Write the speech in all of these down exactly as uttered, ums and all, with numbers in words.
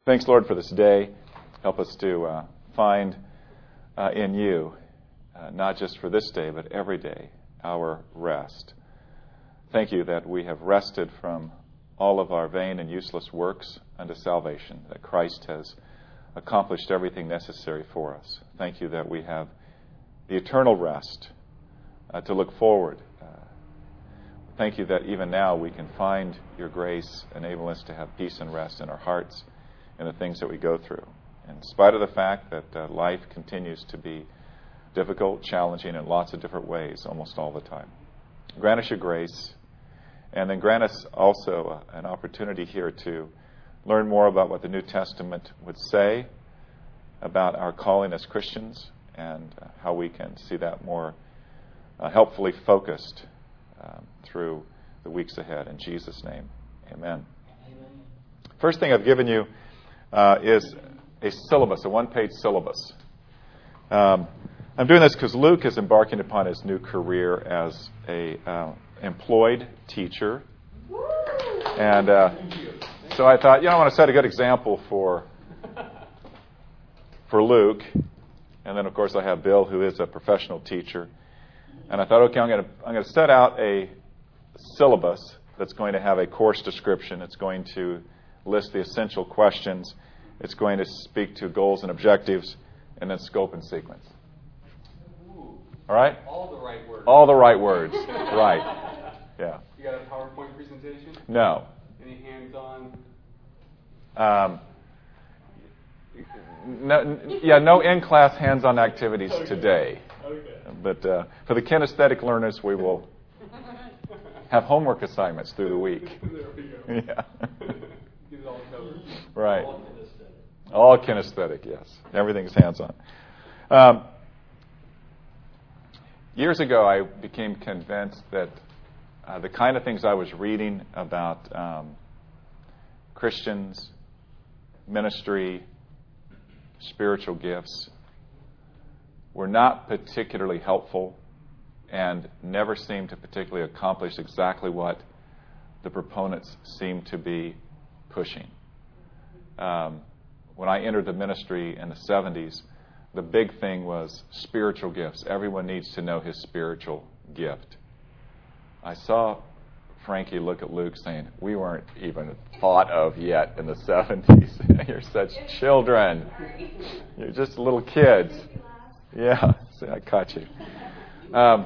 Thanks, Lord, for this day. Help us to uh, find uh, in you, uh, not just for this day, but every day, our rest. Thank you that we have rested from all of our vain and useless works unto salvation, that Christ has accomplished everything necessary for us. Thank you that we have the eternal rest uh, to look forward. Uh, thank you that even now we can find your grace, enable us to have peace and rest in our hearts and the things that we go through. In spite of the fact that uh, life continues to be difficult, challenging in lots of different ways almost all the time. Grant us your grace, and then grant us also uh, an opportunity here to learn more about what the New Testament would say about our calling as Christians and uh, how we can see that more uh, helpfully focused um, through the weeks ahead. In Jesus' name, amen. Amen. First thing I've given you uh, is a syllabus, a one-page syllabus. Um, I'm doing this because Luke is embarking upon his new career as a uh, employed teacher. And uh, so I thought, you know, I want to set a good example for for Luke. And then, of course, I have Bill, who is a professional teacher. And I thought, okay, I'm going to I'm going to set out a syllabus that's going to have a course description. It's going to list the essential questions. It's going to speak to goals and objectives, and then scope and sequence. Ooh. All right? All the right words. All the right words. Right. Yeah. You got a PowerPoint presentation? No. Any hands-on? Um, no, yeah, no in-class hands-on activities okay. today. Okay. But uh, for the kinesthetic learners, we will have homework assignments through the week. There we go. Yeah. Get it all covered. Right. All kinesthetic. All kinesthetic, yes. Everything's hands-on. Um, years ago, I became convinced that uh, the kind of things I was reading about um, Christians, ministry, spiritual gifts were not particularly helpful and never seemed to particularly accomplish exactly what the proponents seemed to be pushing. Um, when I entered the ministry in the seventies, the big thing was spiritual gifts. Everyone needs to know his spiritual gift. I saw Frankie look at Luke saying, we weren't even thought of yet in the seventies. You're such children. You're just little kids. Yeah, see, I caught you. Um,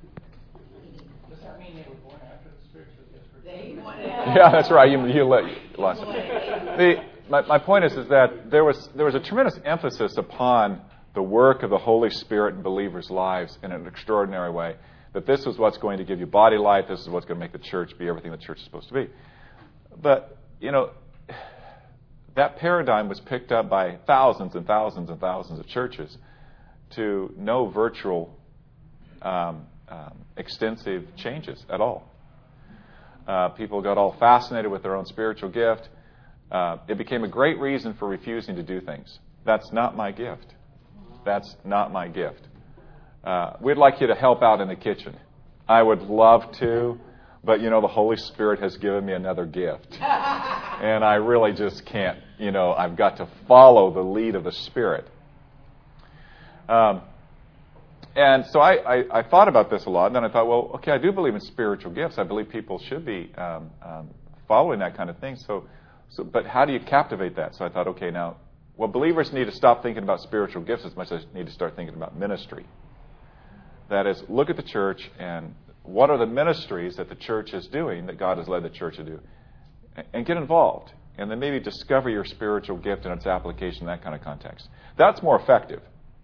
Does that mean they were born after the spiritual gifts were given? Yeah, that's right. You, you let, lost it. The, my, my point is, is that there was there was a tremendous emphasis upon the work of the Holy Spirit in believers' lives in an extraordinary way. That this is what's going to give you body life. This is what's going to make the church be everything the church is supposed to be. But, you know, that paradigm was picked up by thousands and thousands and thousands of churches to no virtual um, um, extensive changes at all. Uh, people got all fascinated with their own spiritual gift. Uh, it became a great reason for refusing to do things. That's not my gift. That's not my gift. Uh, we'd like you to help out in the kitchen. I would love to, but, you know, the Holy Spirit has given me another gift. And I really just can't, you know, I've got to follow the lead of the Spirit. Um, and so I, I, I thought about this a lot, and then I thought, well, okay, I do believe in spiritual gifts. I believe people should be um, um, following that kind of thing. So, so, but how do you captivate that? So I thought, okay, now, well, believers need to stop thinking about spiritual gifts as much as they need to start thinking about ministry. That is, look at the church and what are the ministries that the church is doing, that God has led the church to do, and get involved. And then maybe discover your spiritual gift and its application in that kind of context. That's more effective.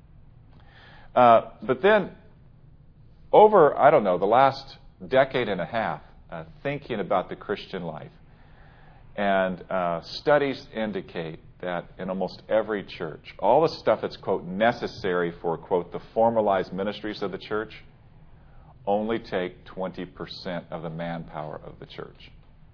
Uh, but then, over, I don't know, the last decade and a half, uh, thinking about the Christian life, and uh, studies indicate that in almost every church, all the stuff that's, quote, necessary for, quote, the formalized ministries of the church only take twenty percent of the manpower of the church.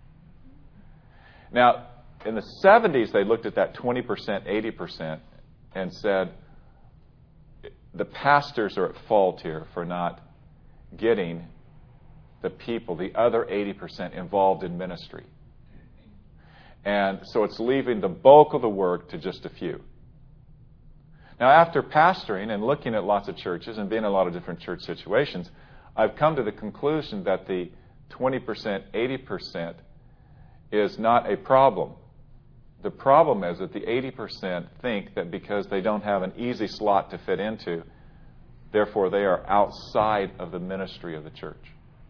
Now, in the seventies, they looked at that twenty percent, eighty percent, and said, the pastors are at fault here for not getting the people, the other eighty percent, involved in ministry. And so it's leaving the bulk of the work to just a few. Now, after pastoring and looking at lots of churches and being in a lot of different church situations, I've come to the conclusion that the twenty percent, eighty percent is not a problem. The problem is that the eighty percent think that because they don't have an easy slot to fit into, therefore they are outside of the ministry of the church.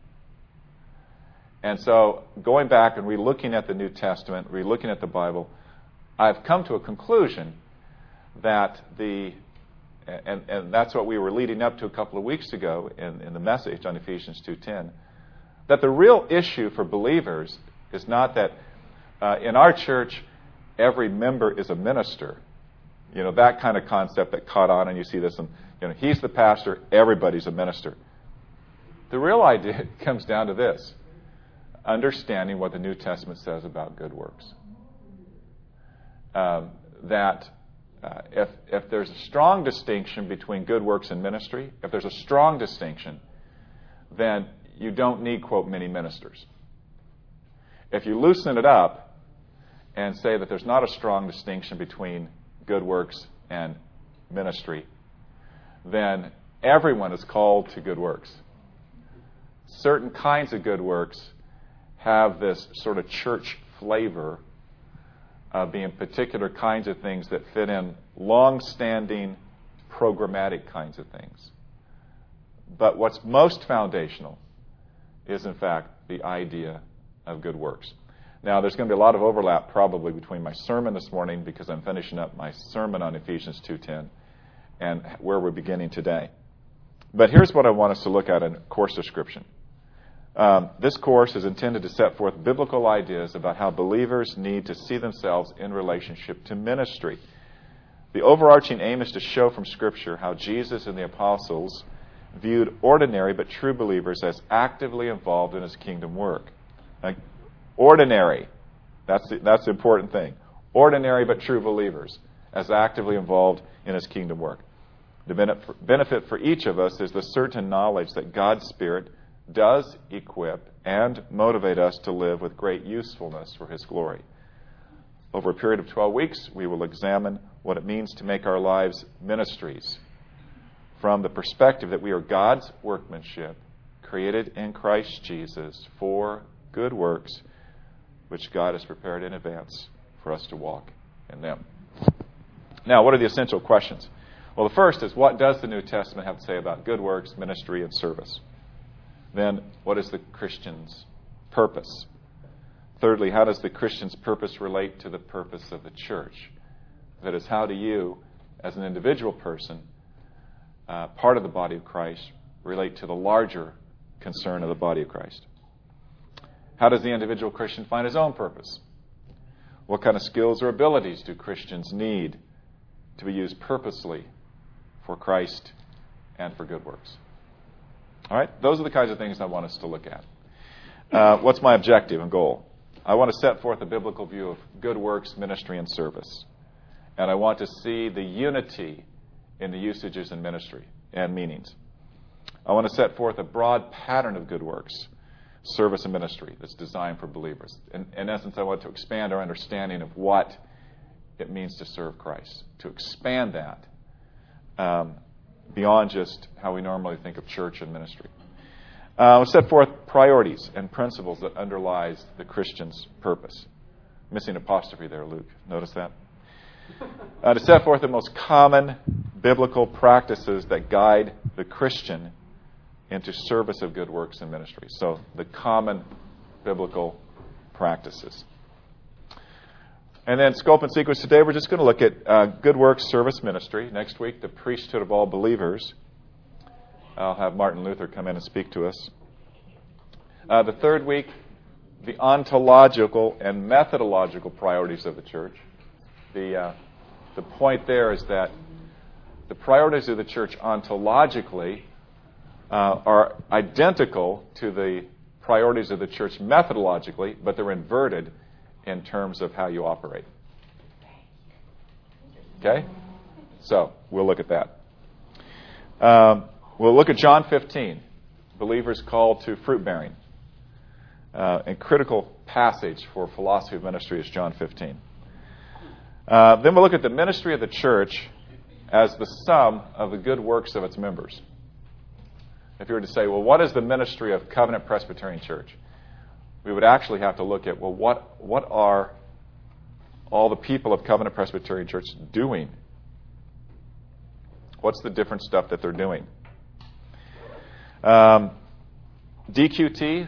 And so, going back and re-looking at the New Testament, re-looking at the Bible, I've come to a conclusion that the, and, and that's what we were leading up to a couple of weeks ago in, in the message on Ephesians two ten, that the real issue for believers is not that uh, in our church every member is a minister. You know, that kind of concept that caught on, and you see this, and you know, he's the pastor, everybody's a minister. The real idea comes down to this: understanding what the New Testament says about good works. Um, that uh, if if there's a strong distinction between good works and ministry, if there's a strong distinction, then you don't need, quote, many ministers. If you loosen it up and say that there's not a strong distinction between good works and ministry, then everyone is called to good works. Certain kinds of good works have this sort of church flavor of being particular kinds of things that fit in long-standing programmatic kinds of things. But what's most foundational is, in fact, the idea of good works. Now, there's going to be a lot of overlap probably between my sermon this morning, because I'm finishing up my sermon on Ephesians two ten, and where we're beginning today. But here's what I want us to look at in course description. Um, this course is intended to set forth biblical ideas about how believers need to see themselves in relationship to ministry. The overarching aim is to show from Scripture how Jesus and the apostles viewed ordinary but true believers as actively involved in His kingdom work. Now, ordinary, that's the, that's the important thing. Ordinary but true believers as actively involved in His kingdom work. The benefit for each of us is the certain knowledge that God's Spirit does equip and motivate us to live with great usefulness for His glory. Over a period of twelve weeks, we will examine what it means to make our lives ministries from the perspective that we are God's workmanship, created in Christ Jesus for good works, which God has prepared in advance for us to walk in them. Now, what are the essential questions? Well, the first is, what does the New Testament have to say about good works, ministry, and service? Then, what is the Christian's purpose? Thirdly, how does the Christian's purpose relate to the purpose of the church? That is, how do you, as an individual person, uh, part of the body of Christ, relate to the larger concern of the body of Christ? How does the individual Christian find his own purpose? What kind of skills or abilities do Christians need to be used purposely for Christ and for good works? All right, those are the kinds of things I want us to look at. Uh, what's my objective and goal? I want to set forth a biblical view of good works, ministry, and service. And I want to see the unity in the usages and ministry and meanings. I want to set forth a broad pattern of good works, service, and ministry that's designed for believers. In, in essence, I want to expand our understanding of what it means to serve Christ, to expand that um, beyond just how we normally think of church and ministry. Uh, we'll set forth priorities and principles that underlies the Christian's purpose. Missing apostrophe there, Luke. Notice that? Uh, to set forth the most common biblical practices that guide the Christian into service of good works and ministry. So, the common biblical practices. And then, scope and sequence today, we're just going to look at uh, good works, service, ministry. Next week, the priesthood of all believers. I'll have Martin Luther come in and speak to us. Uh, the third week, the ontological and methodological priorities of the church. The uh, the point there is that the priorities of the church ontologically uh, are identical to the priorities of the church methodologically, but they're inverted in terms of how you operate. Okay? So, we'll look at that. Um, we'll look at John fifteen, believers called to fruit bearing. Uh, a critical passage for philosophy of ministry is John fifteen. Uh, then we'll look at the ministry of the church as the sum of the good works of its members. If you were to say, well, what is the ministry of Covenant Presbyterian Church? We would actually have to look at, well, what what are all the people of Covenant Presbyterian Church doing? What's the different stuff that they're doing? Um, D Q T,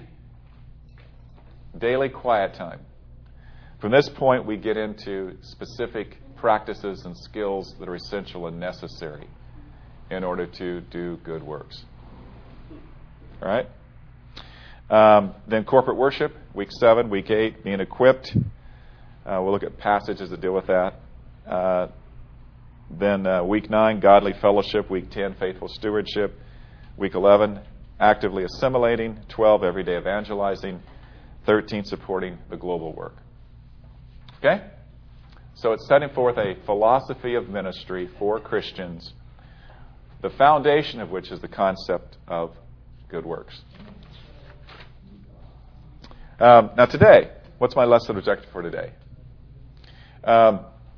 daily quiet time. From this point, we get into specific practices and skills that are essential and necessary in order to do good works. All right? Um, then corporate worship, week seven, week eight, being equipped. Uh, we'll look at passages that deal with that. Uh, then uh, week nine, godly fellowship. Week ten, faithful stewardship. Week eleven, actively assimilating. twelve, everyday evangelizing. thirteen, supporting the global work. Okay? So it's setting forth a philosophy of ministry for Christians, the foundation of which is the concept of good works. Um, now today, what's my lesson objective for today? Um,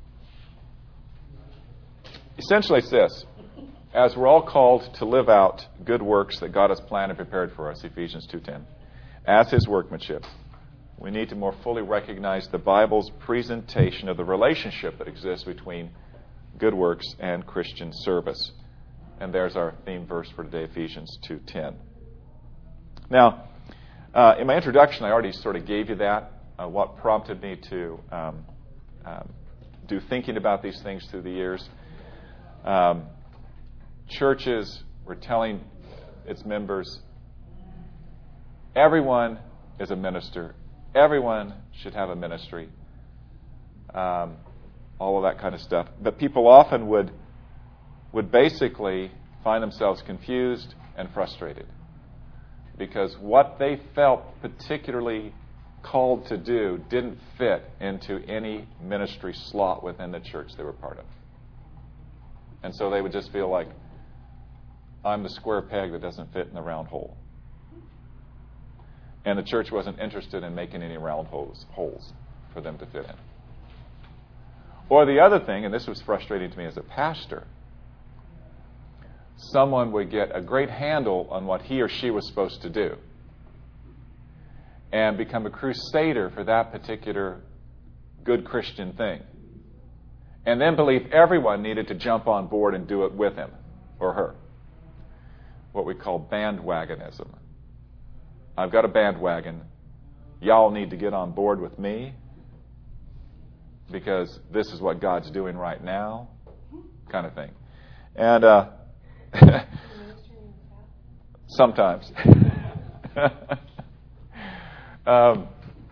essentially it's this. As we're all called to live out good works that God has planned and prepared for us, Ephesians two ten, as His workmanship, we need to more fully recognize the Bible's presentation of the relationship that exists between good works and Christian service. And there's our theme verse for today, Ephesians two ten. Now, uh, in my introduction, I already sort of gave you that, uh, what prompted me to um, um, do thinking about these things through the years. Um, churches were telling its members, everyone is a minister. Everyone should have a ministry. Um, all of that kind of stuff. But people often would would basically find themselves confused and frustrated because what they felt particularly called to do didn't fit into any ministry slot within the church they were part of. And so they would just feel like, I'm the square peg that doesn't fit in the round hole. And the church wasn't interested in making any round holes, holes for them to fit in. Or the other thing, and this was frustrating to me as a pastor, someone would get a great handle on what he or she was supposed to do and become a crusader for that particular good Christian thing. And then believe everyone needed to jump on board and do it with him or her. What we call bandwagonism. I've got a bandwagon. Y'all need to get on board with me because this is what God's doing right now, kind of thing. And uh, sometimes. um,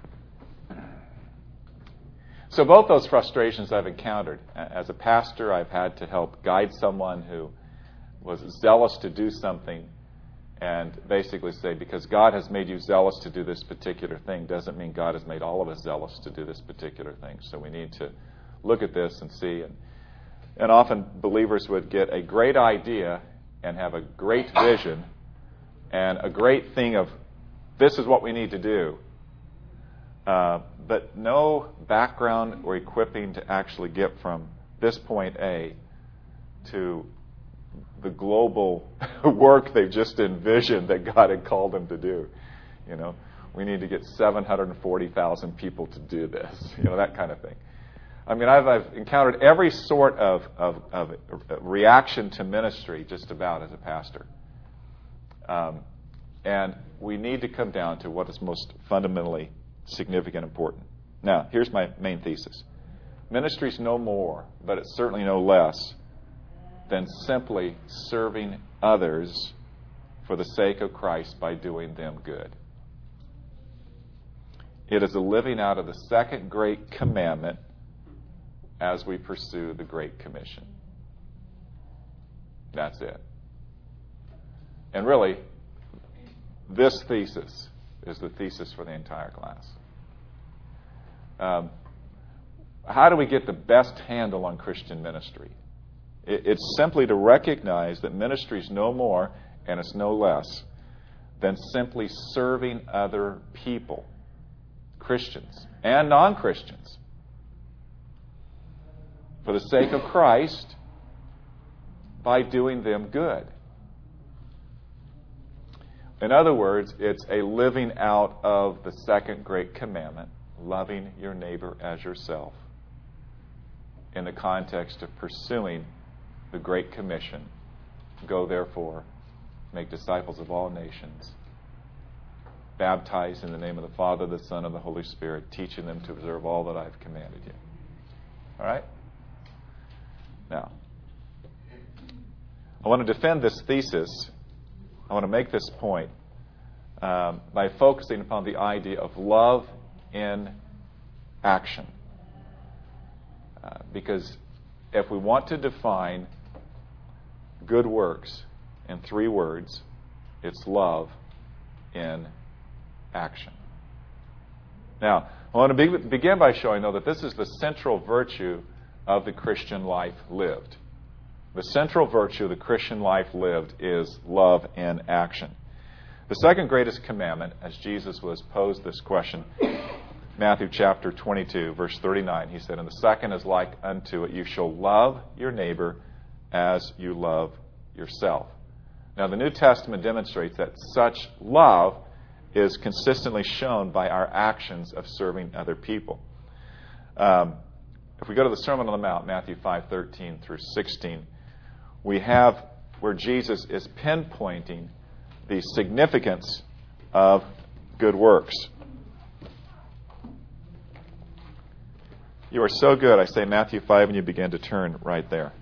so both those frustrations I've encountered. As a pastor, I've had to help guide someone who was zealous to do something and basically say, because God has made you zealous to do this particular thing doesn't mean God has made all of us zealous to do this particular thing. So we need to look at this and see. And, and often believers would get a great idea and have a great vision and a great thing of, this is what we need to do. Uh, but no background or equipping to actually get from this point A to the global work they've just envisioned that God had called them to do. You know, we need to get seven hundred forty thousand people to do this. You know, that kind of thing. I mean, I've, I've encountered every sort of, of, of reaction to ministry just about as a pastor. Um, and we need to come down to what is most fundamentally significant and important. Now, here's my main thesis. Ministry is no more, but it's certainly no less than simply serving others for the sake of Christ by doing them good. It is a living out of the second great commandment as we pursue the Great Commission. That's it. And really, this thesis is the thesis for the entire class. Um, how do we get the best handle on Christian ministry? It's simply to recognize that ministry is no more and it's no less than simply serving other people Christians and non-Christians, for the sake of Christ, by doing them good. In other words, it's a living out of the second great commandment, loving your neighbor as yourself, in the context of pursuing the Great Commission. Go, therefore, make disciples of all nations, baptize in the name of the Father, the Son, and the Holy Spirit, teaching them to observe all that I've commanded you. All right? Now, I want to defend this thesis. I want to make this point um, by focusing upon the idea of love in action. Uh, because if we want to define good works in three words, it's love in action. Now, I want to be- begin by showing, though, that this is the central virtue of the Christian life lived. The central virtue of the Christian life lived is love in action. The second greatest commandment, as Jesus was posed this question, Matthew chapter twenty-two, verse thirty-nine, he said, "And the second is like unto it, you shall love your neighbor as you love yourself." Now, the New Testament demonstrates that such love is consistently shown by our actions of serving other people. Um, if we go to the Sermon on the Mount, Matthew five thirteen through sixteen, we have where Jesus is pinpointing the significance of good works. You are so good, I say Matthew five, and you begin to turn right there.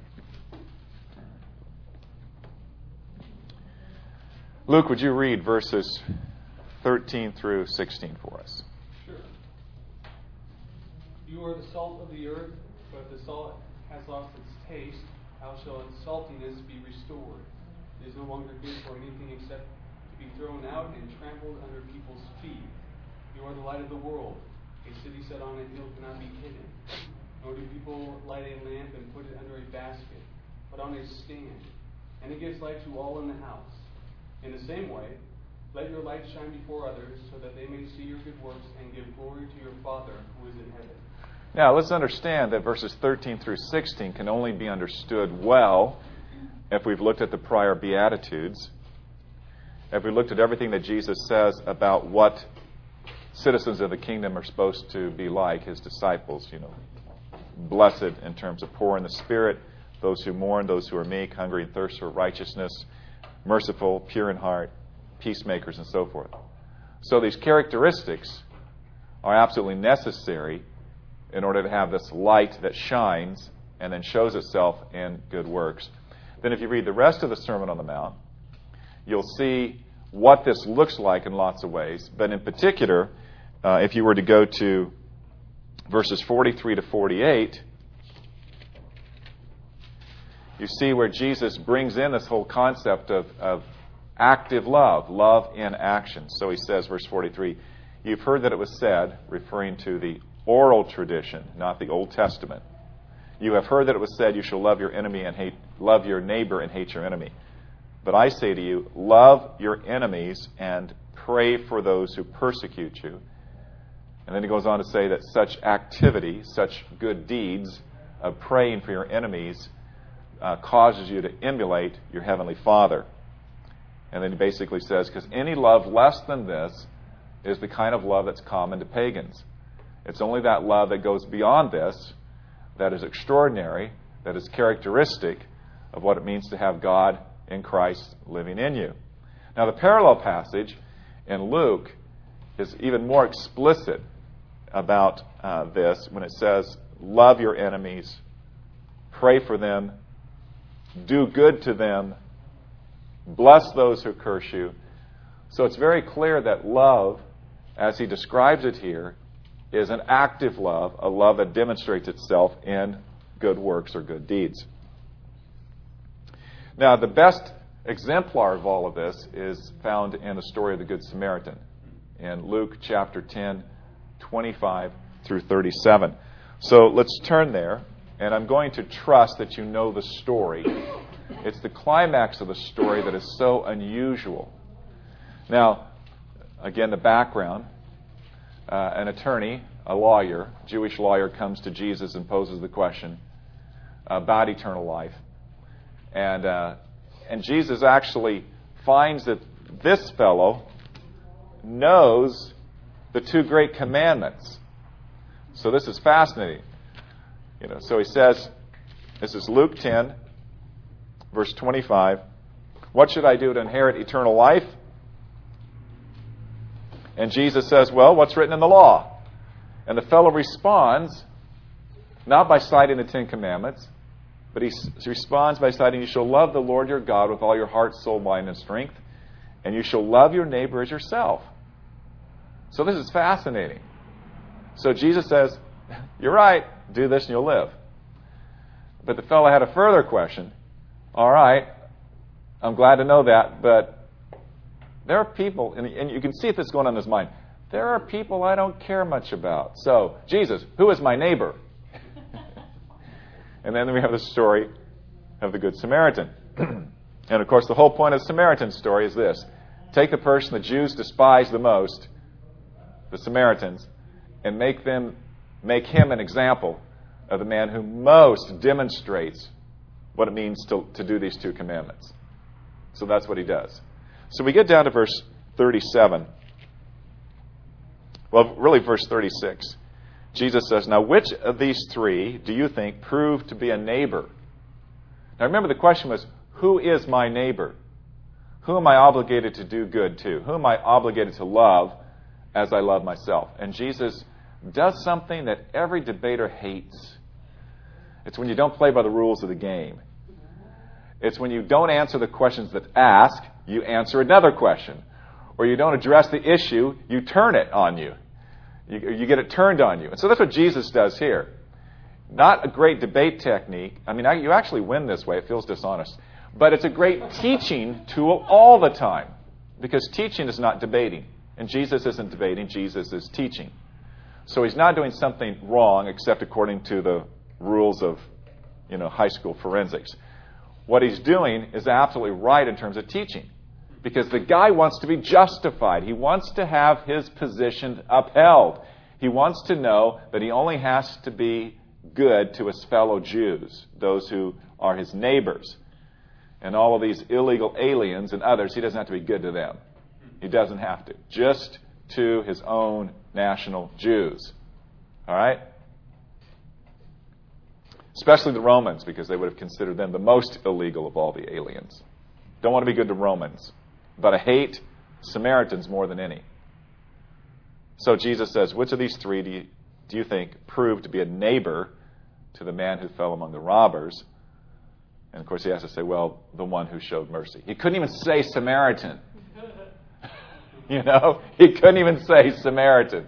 Luke, would you read verses thirteen through sixteen for us? Sure. You are the salt of the earth, but if the salt has lost its taste, how shall its saltiness be restored? It is no longer good for anything except to be thrown out and trampled under people's feet. You are the light of the world. A city set on a hill cannot be hidden. Nor do people light a lamp and put it under a basket, but on a stand, and it gives light to all in the house. In the same way, let your light shine before others, so that they may see your good works and give glory to your Father who is in heaven. Now, let's understand that verses thirteen through sixteen can only be understood well if we've looked at the prior Beatitudes, if we looked at everything that Jesus says about what citizens of the kingdom are supposed to be like, his disciples, you know, blessed in terms of poor in the spirit, those who mourn, those who are meek, hungry and thirst for righteousness, merciful, pure in heart, peacemakers, and so forth. So these characteristics are absolutely necessary in order to have this light that shines and then shows itself in good works. Then if you read the rest of the Sermon on the Mount, you'll see what this looks like in lots of ways. But in particular, uh, if you were to go to verses forty-three to forty-eight, you see where Jesus brings in this whole concept of, of active love, love in action. So he says, verse forty-three, "You've heard that it was said," referring to the oral tradition, not the Old Testament. "You have heard that it was said, you shall love your enemy and hate, love your neighbor and hate your enemy. But I say to you, love your enemies and pray for those who persecute you." And then he goes on to say that such activity, such good deeds of praying for your enemies uh, causes you to emulate your Heavenly Father. And then he basically says, because any love less than this is the kind of love that's common to pagans. It's only that love that goes beyond this that is extraordinary, that is characteristic of what it means to have God in Christ living in you. Now, the parallel passage in Luke is even more explicit about uh, this when it says, love your enemies, pray for them, do good to them, bless those who curse you. So it's very clear that love, as he describes it here, is an active love, a love that demonstrates itself in good works or good deeds. Now, the best exemplar of all of this is found in the story of the Good Samaritan in Luke chapter ten, twenty-five through thirty-seven. So let's turn there, and I'm going to trust that you know the story. It's the climax of the story that is so unusual. Now, again, the background. uh, an attorney, a lawyer, Jewish lawyer, comes to Jesus and poses the question about eternal life. And uh, and Jesus actually finds that this fellow knows the two great commandments. So this is fascinating. You know, so he says, this is Luke ten, verse twenty-five. What should I do to inherit eternal life? And Jesus says, well, what's written in the law? And the fellow responds, not by citing the Ten Commandments, but he responds by citing, you shall love the Lord your God with all your heart, soul, mind, and strength, and you shall love your neighbor as yourself. So this is fascinating. So Jesus says, you're right, do this and you'll live. But the fellow had a further question. All right, I'm glad to know that, but there are people, and you can see if this is going on in his mind, there are people I don't care much about. So, Jesus, who is my neighbor? And then we have the story of the Good Samaritan. And of course, the whole point of the Samaritan story is this. Take the person the Jews despise the most, the Samaritans, and make them make him an example of the man who most demonstrates what it means to, to do these two commandments. So that's what he does. So we get down to verse thirty-seven. Well, really verse thirty-six. Jesus says, now which of these three do you think proved to be a neighbor? Now remember the question was, who is my neighbor? Who am I obligated to do good to? Who am I obligated to love as I love myself? And Jesus does something that every debater hates. It's when you don't play by the rules of the game. It's when you don't answer the questions that ask, you answer another question. Or you don't address the issue, you turn it on you. You, you get it turned on you. And so that's what Jesus does here. Not a great debate technique. I mean, I, you actually win this way. It feels dishonest. But it's a great teaching tool all the time. Because teaching is not debating. And Jesus isn't debating. Jesus is teaching. So he's not doing something wrong except according to the rules of, you know, high school forensics. What he's doing is absolutely right in terms of teaching. Because the guy wants to be justified. He wants to have his position upheld. He wants to know that he only has to be good to his fellow Jews, those who are his neighbors. And all of these illegal aliens and others, he doesn't have to be good to them. He doesn't have to. Just to his own national Jews. All right? Especially the Romans, because they would have considered them the most illegal of all the aliens. Don't want to be good to Romans. But I hate Samaritans more than any. So Jesus says, which of these three do you, do you think proved to be a neighbor to the man who fell among the robbers? And of course he has to say, well, the one who showed mercy. He couldn't even say Samaritan. You know, he couldn't even say Samaritan.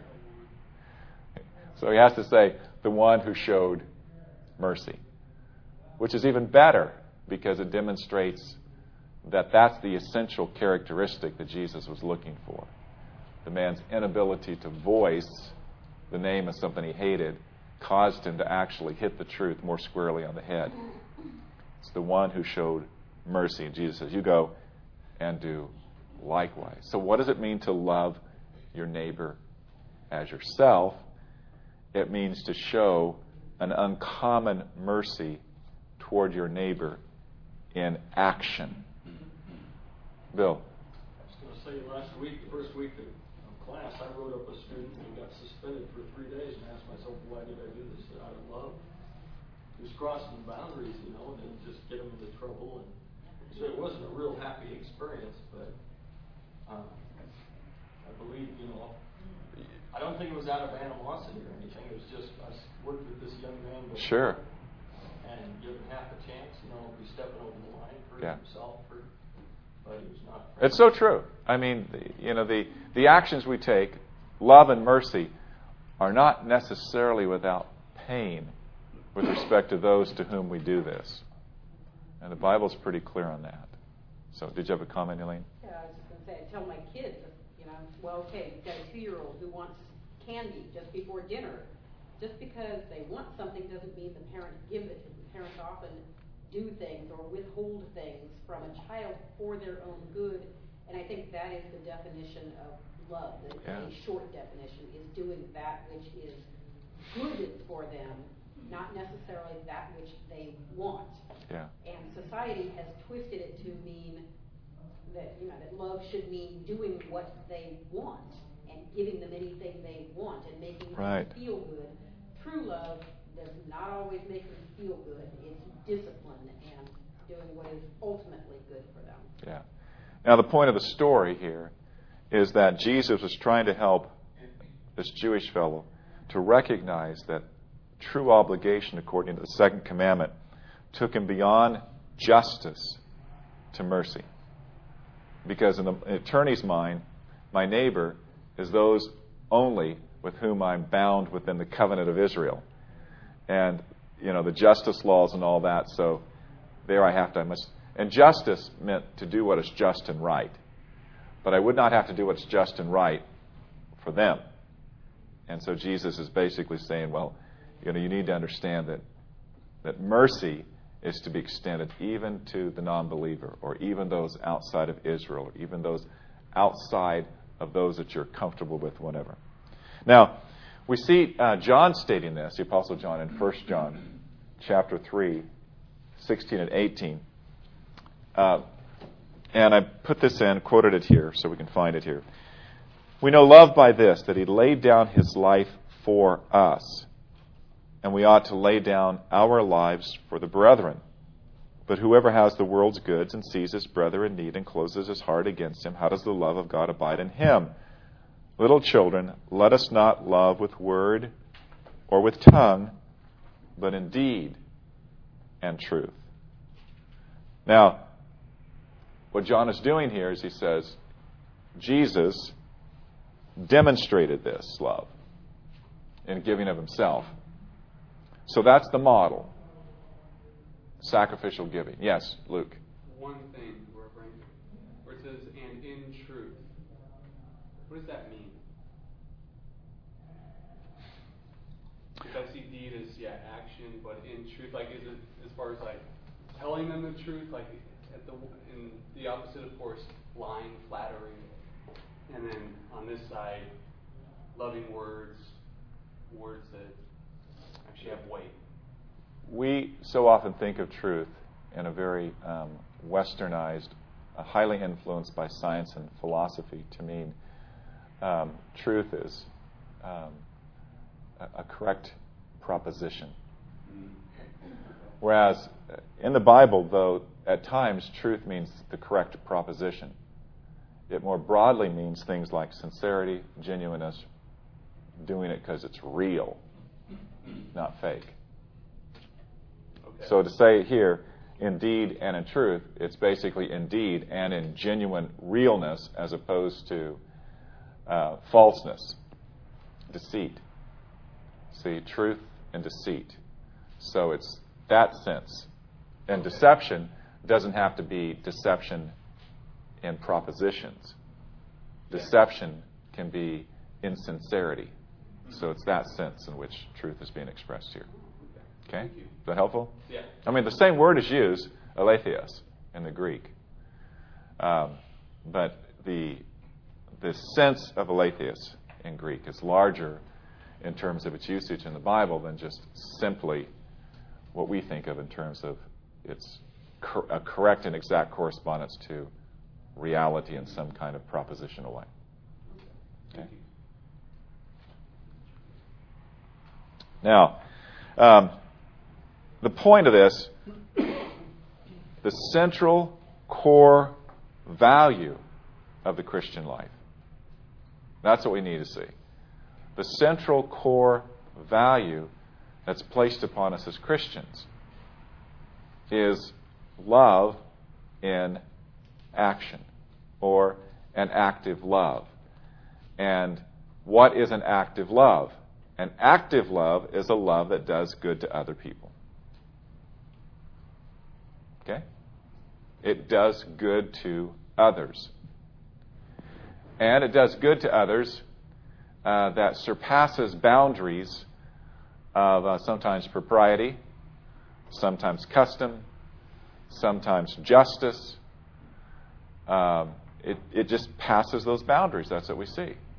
So he has to say, the one who showed mercy. Which is even better because it demonstrates that that's the essential characteristic that Jesus was looking for. The man's inability to voice the name of something he hated caused him to actually hit the truth more squarely on the head. It's the one who showed mercy. And Jesus says, you go and do likewise. So what does it mean to love your neighbor as yourself? It means to show an uncommon mercy toward your neighbor in action. Bill. I was going to say last week, the first week of class, I wrote up a student who got suspended for three days and asked myself, why did I do this? Out of love. He was crossing boundaries, you know, and then just get him into trouble. And so it wasn't a real happy experience, but um, I believe, you know, I don't think it was out of animosity or anything. It was just I worked with this young man before. Sure. And give him half a chance, you know, be stepping over the line for yeah. himself. For, but he was not. It's so true. I mean, the, you know, the, the actions we take, love and mercy, are not necessarily without pain with respect to those to whom we do this. And the Bible's pretty clear on that. So, did you have a comment, Elaine? Yeah, I was just going to say, I tell my kids, you know, well, okay, you've got a two-year-old who wants candy just before dinner. Just because they want something doesn't mean the parent give it. Parents often do things or withhold things from a child for their own good. And I think that is the definition of love. The, Yeah. A short definition is doing that which is good for them, not necessarily that which they want. Yeah. And society has twisted it to mean that, you know, that love should mean doing what they want and giving them anything they want and making Right. them feel good. True love does not always make them feel good. It's discipline and doing what is ultimately good for them. Yeah. Now, the point of the story here is that Jesus was trying to help this Jewish fellow to recognize that true obligation, according to the second commandment, took him beyond justice to mercy. Because in the attorney's mind, my neighbor is those only with whom I'm bound within the covenant of Israel. And, you know, the justice laws and all that, so there I have to, I must, and justice meant to do what is just and right. But I would not have to do what's just and right for them. And so Jesus is basically saying, well, you know, you need to understand that that mercy is to be extended even to the non-believer, or even those outside of Israel, or even those outside of those that you're comfortable with, whatever. Now, we see uh, John stating this, the Apostle John, in First John chapter three, sixteen and eighteen. Uh, and I put this in, quoted it here, so we can find it here. We know love by this, that he laid down his life for us, and we ought to lay down our lives for the brethren. But whoever has the world's goods and sees his brother in need and closes his heart against him, how does the love of God abide in him? Little children, let us not love with word or with tongue, but in deed and truth. Now, what John is doing here is he says, Jesus demonstrated this love in giving of himself. So that's the model. Sacrificial giving. Yes, Luke. One thing, Reverend, where it says, and in truth. What does that mean? Because I see deed as, yeah, action, but in truth, like, is it as far as, like, telling them the truth, like, at the in the opposite, of course, lying, flattering, and then on this side, loving words, words that actually have weight. We so often think of truth in a very um, westernized, uh, highly influenced by science and philosophy to mean um, truth is um, a, a correct proposition. Whereas in the Bible, though, at times truth means the correct proposition. It more broadly means things like sincerity, genuineness, doing it because it's real, not fake. Okay. So to say here, in deed and in truth, it's basically in deed and in genuine realness as opposed to uh, falseness, deceit. See, truth and deceit. So it's that sense. And deception doesn't have to be deception in propositions. Deception can be insincerity. So it's that sense in which truth is being expressed here. Okay? Thank you. Is that helpful? Yeah. I mean, the same word is used, aletheos, in the Greek. Um, but the the sense of aletheos in Greek is larger in terms of its usage in the Bible than just simply what we think of in terms of its cor- a correct and exact correspondence to reality in some kind of propositional way. Okay. Now, um, the point of this, the central core value of the Christian life. That's what we need to see. The central core value that's placed upon us as Christians is love in action, or an active love. And what is an active love? An active love is a love that does good to other people. Okay? It does good to others. And it does good to others uh, that surpasses boundaries of uh, sometimes propriety, sometimes custom, sometimes justice. Um, it, it just passes those boundaries. That's what we see.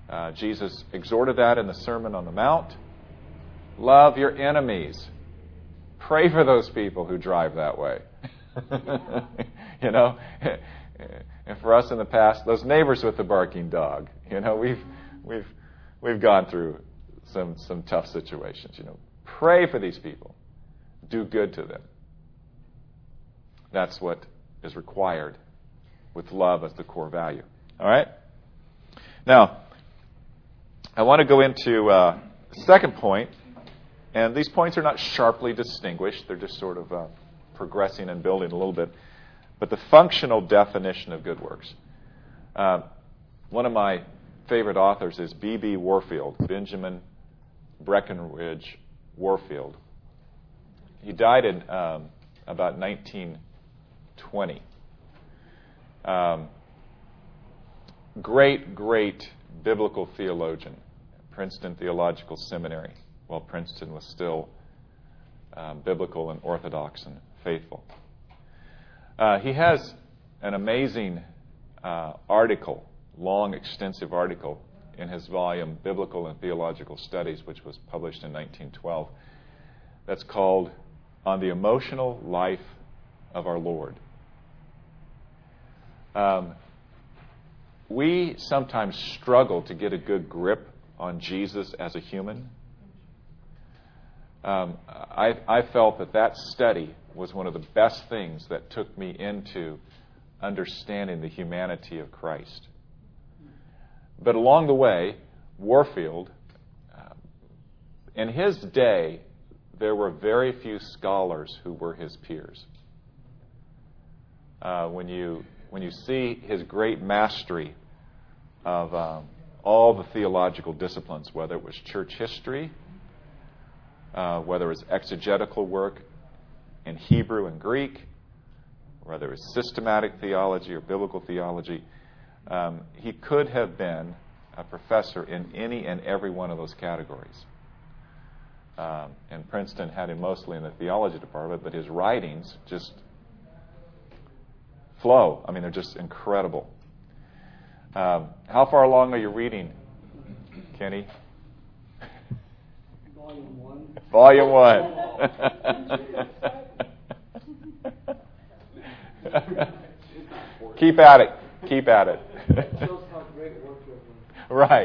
Uh, Jesus exhorted that in the Sermon on the Mount. Love your enemies. Pray for those people who drive that way. You know, and for us in the past, those neighbors with the barking dog. You know, we've we've we've gone through some some tough situations. You know, pray for these people. Do good to them. That's what is required with love as the core value. All right? Now, I want to go into uh, the second point, and these points are not sharply distinguished. They're just sort of uh, progressing and building a little bit. But the functional definition of good works. Uh, one of my favorite authors is B B Warfield, Benjamin Breckinridge Warfield. He died in um, about nineteen twenty. Um, great, great biblical theologian, Princeton Theological Seminary, while Princeton was still um, biblical and orthodox and faithful. Uh, he has an amazing uh, article, long, extensive article, in his volume, Biblical and Theological Studies, which was published in nineteen twelve, that's called On the Emotional Life of Our Lord. Um, we sometimes struggle to get a good grip on Jesus as a human. Um, I, I felt that that study was one of the best things that took me into understanding the humanity of Christ. But along the way, Warfield, uh, in his day, there were very few scholars who were his peers. Uh, when you when you see his great mastery of um, all the theological disciplines, whether it was church history, uh, whether it was exegetical work in Hebrew and Greek, whether it was systematic theology or biblical theology, um, he could have been a professor in any and every one of those categories. Um, and Princeton had him mostly in the theology department, but his writings just flow. I mean, they're just incredible. Um, how far along are you reading, Kenny? Volume one. Volume one. Keep at it. Keep at it. Shows how great Warfield was. Right.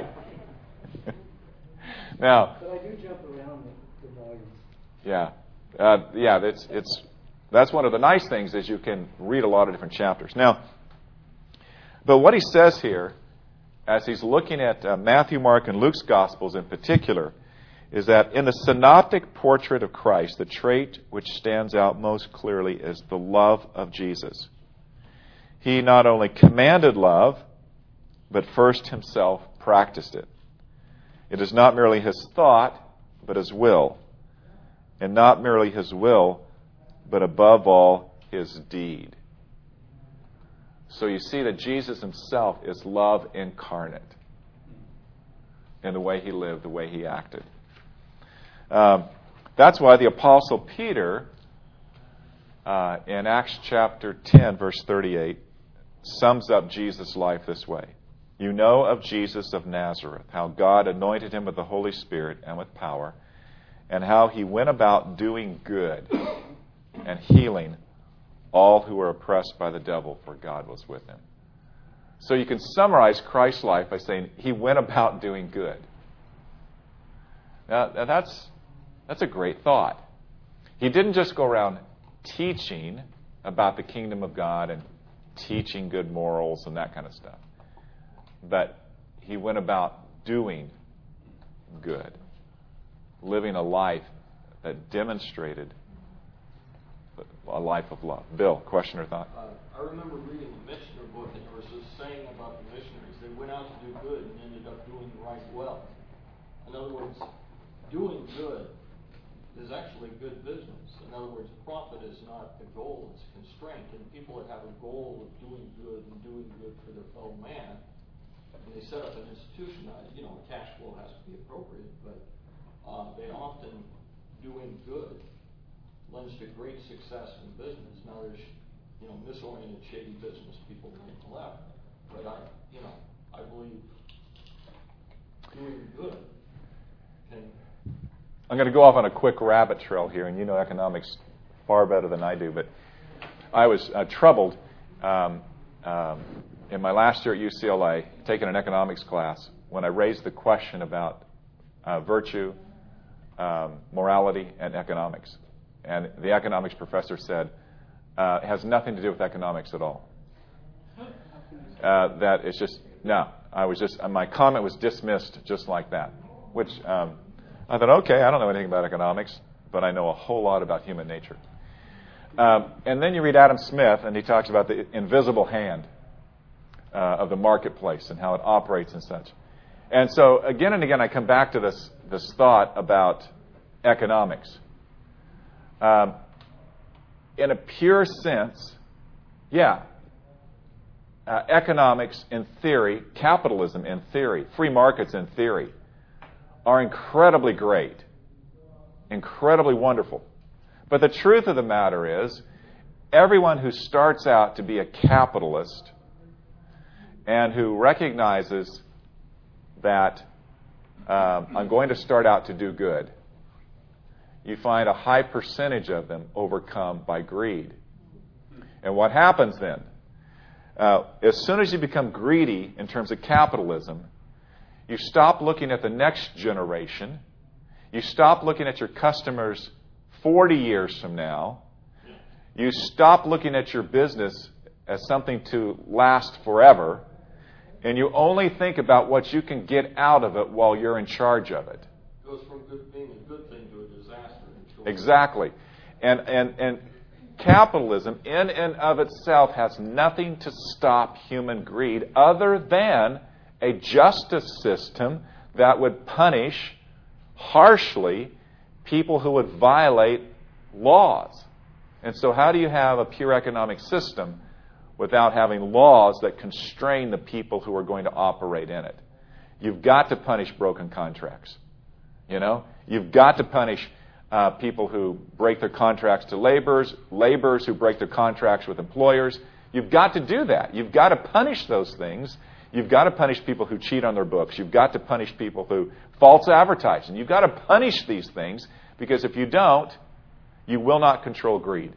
Now. But I do jump around the, the volumes. Yeah, uh, yeah. It's it's that's one of the nice things is you can read a lot of different chapters. Now, but what he says here, as he's looking at uh, Matthew, Mark, and Luke's Gospels in particular, is that in the synoptic portrait of Christ, the trait which stands out most clearly is the love of Jesus. He not only commanded love, but first himself practiced it. It is not merely his thought, but his will. And not merely his will, but above all, his deed. So you see that Jesus himself is love incarnate in the way he lived, the way he acted. Um, that's why the Apostle Peter, uh, in Acts chapter ten, verse thirty-eight, sums up Jesus' life this way. You know of Jesus of Nazareth, how God anointed him with the Holy Spirit and with power, and how he went about doing good and healing all who were oppressed by the devil, for God was with him. So you can summarize Christ's life by saying he went about doing good. Now, that's, that's a great thought. He didn't just go around teaching about the kingdom of God and teaching good morals and that kind of stuff. But he went about doing good, living a life that demonstrated a life of love. Bill, question or thought? Uh, I remember reading the missionary book, and there was this saying about the missionaries. They went out to do good and ended up doing right well. In other words, doing good is actually good business. In other words, profit is not the goal, it's a constraint. And people that have a goal of doing good and doing good for their fellow man, and they set up an institution, uh, you know, cash flow has to be appropriate, but uh, they often doing good lends to great success in business. Now there's, you know, misoriented, shady business people right and left, but I, you know, I believe doing good can... I'm going to go off on a quick rabbit trail here, and you know economics far better than I do, but I was uh, troubled um, um, in my last year at U C L A, taking an economics class, when I raised the question about uh, virtue, um, morality, and economics. And the economics professor said, uh, it has nothing to do with economics at all. Uh, that it's just, no, I was just, my comment was dismissed just like that, which um, I thought, okay, I don't know anything about economics, but I know a whole lot about human nature. Um, and then you read Adam Smith, and he talks about the invisible hand uh, of the marketplace and how it operates and such. And so again and again, I come back to this, this thought about economics. Um, in a pure sense, yeah, uh, economics in theory, capitalism in theory, free markets in theory, are incredibly great, incredibly wonderful. But the truth of the matter is, everyone who starts out to be a capitalist and who recognizes that um, I'm going to start out to do good, you find a high percentage of them overcome by greed. And what happens then? Uh, as soon as you become greedy in terms of capitalism, you stop looking at the next generation. You stop looking at your customers forty years from now. You stop looking at your business as something to last forever. And you only think about what you can get out of it while you're in charge of it. It goes from good, being a good thing to a disaster. Exactly. And, and, and capitalism in and of itself has nothing to stop human greed other than a justice system that would punish harshly people who would violate laws. And so how do you have a pure economic system without having laws that constrain the people who are going to operate in it? You've got to punish broken contracts. You know? You've got to punish uh, people who break their contracts to laborers, laborers who break their contracts with employers. You've got to do that. You've got to punish those things. You've got to punish people who cheat on their books. You've got to punish people who false advertise. And you've got to punish these things, because if you don't, you will not control greed.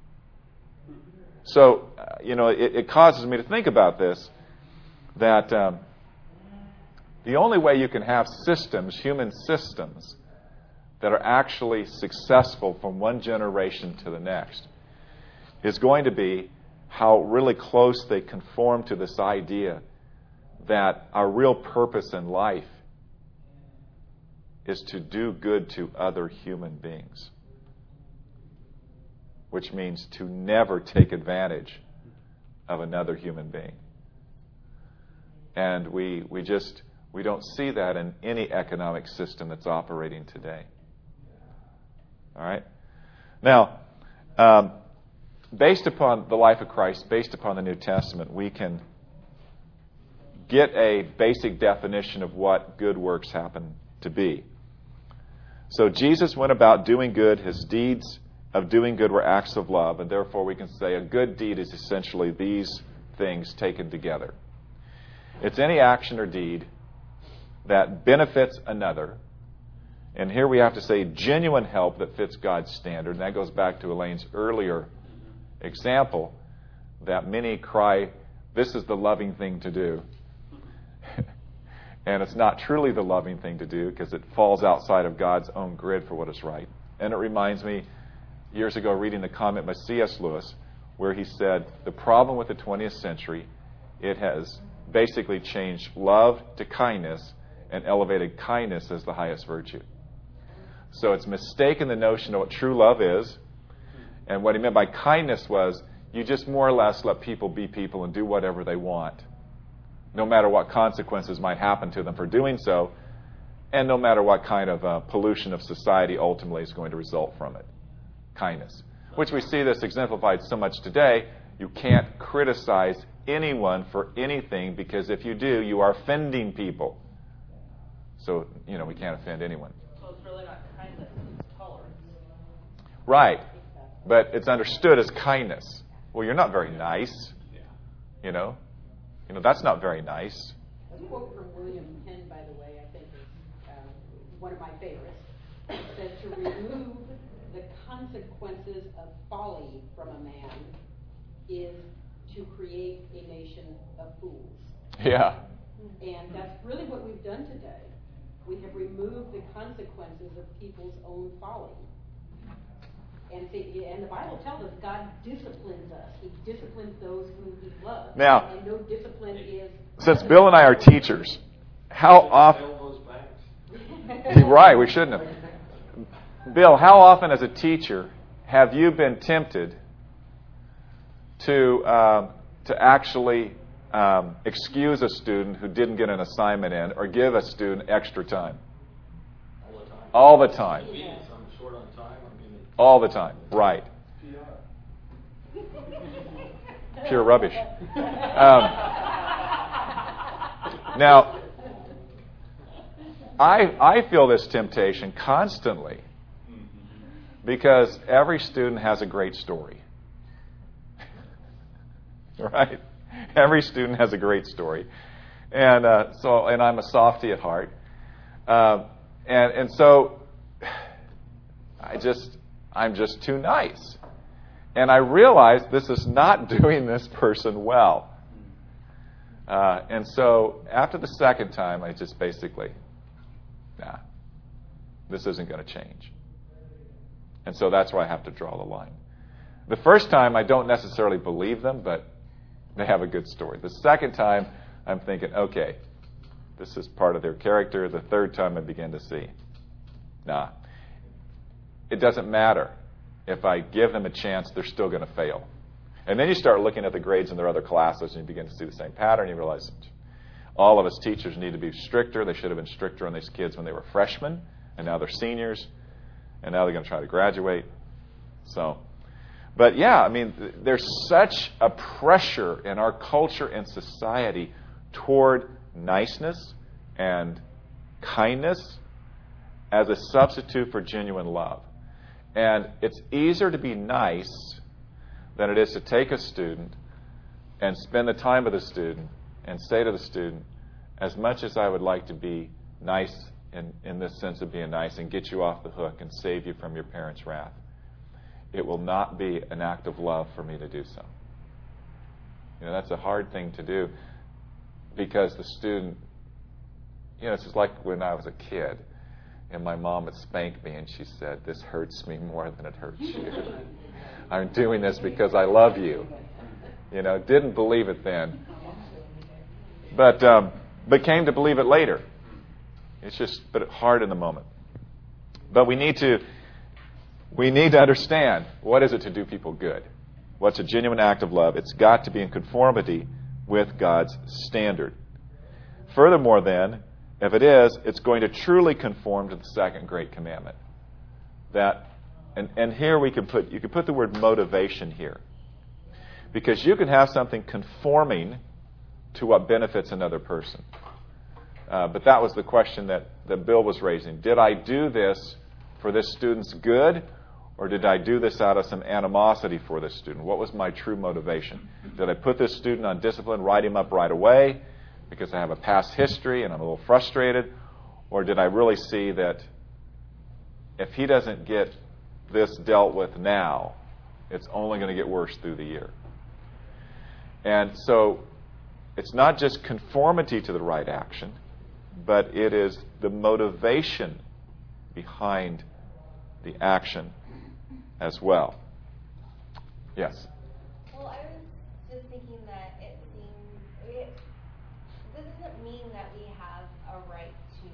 So, uh, you know, it, it causes me to think about this, that um, the only way you can have systems, human systems, that are actually successful from one generation to the next is going to be how really close they conform to this idea that our real purpose in life is to do good to other human beings, which means to never take advantage of another human being. And we we just we don't see that in any economic system that's operating today. All right? Now, um, based upon the life of Christ, based upon the New Testament, we can get a basic definition of what good works happen to be. So Jesus went about doing good. His deeds of doing good were acts of love, and therefore we can say a good deed is essentially these things taken together. It's any action or deed that benefits another. And here we have to say genuine help that fits God's standard. And that goes back to Elaine's earlier example that many cry, this is the loving thing to do. And it's not truly the loving thing to do because it falls outside of God's own grid for what is right. And it reminds me, years ago, reading the comment by C S Lewis, where he said, the problem with the twentieth century, it has basically changed love to kindness and elevated kindness as the highest virtue. So it's mistaken the notion of what true love is. And what he meant by kindness was you just more or less let people be people and do whatever they want, no matter what consequences might happen to them for doing so, and no matter what kind of uh, pollution of society ultimately is going to result from it. Kindness. Which we see this exemplified so much today. You can't criticize anyone for anything, because if you do, you are offending people. So, you know, we can't offend anyone. So it's really not kindness, it's tolerance. Right. But it's understood as kindness. Well, you're not very nice. You know? You know, that's not very nice. A quote from William Penn, by the way, I think is one of my favorites, says to remove the consequences of folly from a man is to create a nation of fools. Yeah. And that's really what we've done today. We have removed the consequences of people's own folly. And see, and the Bible tells us God disciplines us. He disciplines those whom He loves. Now, and no discipline is. Since Bill and I are teachers, how often? Right, we shouldn't have. Bill, how often as a teacher have you been tempted to um, to actually um, excuse a student who didn't get an assignment in, or give a student extra time? All the time. All the time. Yeah. I'm short on time. I'm gonna... All the time. Right. Pure rubbish. Um, now, I I feel this temptation constantly because every student has a great story. Right? Every student has a great story. And uh, so, and I'm a softie at heart. Uh, and and so I just I'm just too nice. And I realize this is not doing this person well. Uh, and so after the second time, I just basically, nah, this isn't going to change. And so that's where I have to draw the line. The first time, I don't necessarily believe them, but they have a good story. The second time, I'm thinking, okay, this is part of their character. The third time, I begin to see, nah, it doesn't matter. If I give them a chance, they're still going to fail. And then you start looking at the grades in their other classes, and you begin to see the same pattern. You realize all of us teachers need to be stricter. They should have been stricter on these kids when they were freshmen, and now they're seniors, and now they're going to try to graduate. So, but yeah, I mean, there's such a pressure in our culture and society toward niceness and kindness as a substitute for genuine love. And it's easier to be nice than it is to take a student and spend the time with the student and say to the student, as much as I would like to be nice in, in this sense of being nice and get you off the hook and save you from your parents' wrath, it will not be an act of love for me to do so. You know, that's a hard thing to do because the student, you know, it's just like when I was a kid. And my mom would spank me, and she said, "This hurts me more than it hurts you. I'm doing this because I love you." You know, didn't believe it then, but um, but came to believe it later. It's just but hard in the moment. But we need to we need to understand, what is it to do people good? What's a genuine act of love? It's got to be in conformity with God's standard. Furthermore, then, if it is, it's going to truly conform to the second great commandment. That, and, and here we can put, you can put the word motivation here. Because you can have something conforming to what benefits another person. Uh, but that was the question that, that Bill was raising. Did I do this for this student's good, or did I do this out of some animosity for this student? What was my true motivation? Did I put this student on discipline, write him up right away, because I have a past history and I'm a little frustrated? Or did I really see that if he doesn't get this dealt with now, it's only going to get worse through the year? And so it's not just conformity to the right action, but it is the motivation behind the action as well. Yes? Well, I was just thinking that it seems... It, this doesn't mean that we have a right to